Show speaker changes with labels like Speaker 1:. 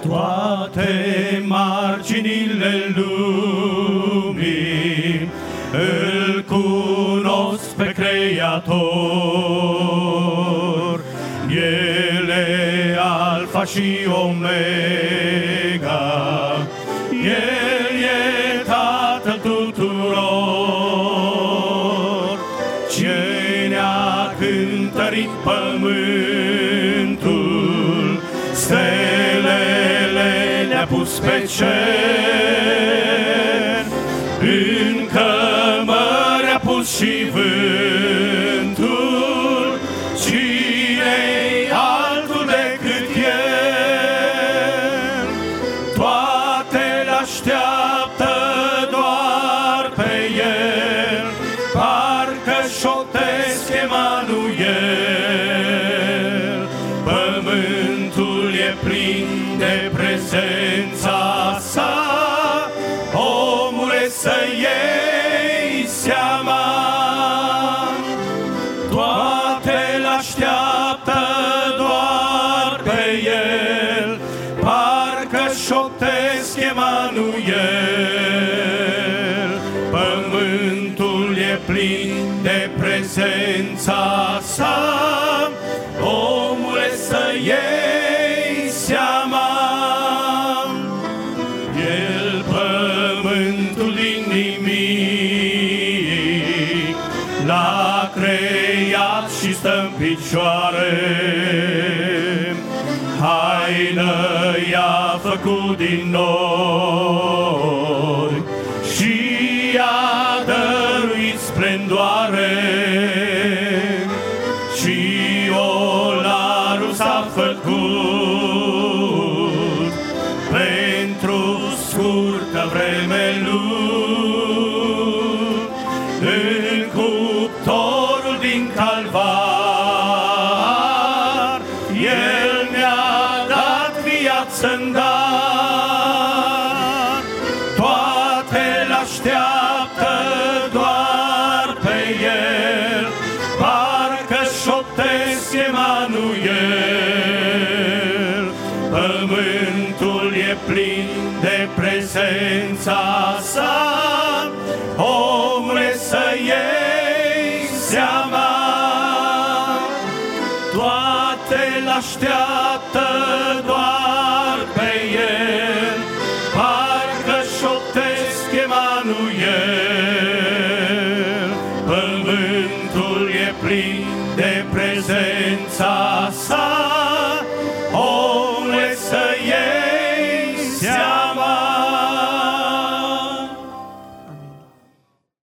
Speaker 1: Toate marginile lumii îl cunosc pe Creator. El e Alfa și Omega, El e Tatăl tuturor. Ce ne-a cântărit pământul, stelele le-a pus pe cer, în cămări a pus și vântul. Cine-i altul decât El? Toate le-așteaptă doar pe El, parcă șoptesc Emanuel. Pământul e plin de prezența Sa, omule, să iei seama. Toate le-așteaptă doar pe El, parcă șoptesc Emanuel. Pământul e plin de prezența Sa, omule, să iei seama. El pământul din nimic l-a creat și stă în picioare. Haină i-a făcut din noi și i-a dăruit splendoare. Și olarul s-a făcut pentru scurtă vreme lui, în cuptorul din Calvar. El ne-a dat viață-n dar, toate le-așteaptă doar pe El, parcă șoptesc Emanuel. Pământul e plin de prezența Sa, omule, să iei seama. Toate le-așteaptă doar pe El, parcă șoptesc Emanuel. Pământul e plin de prezența Sa,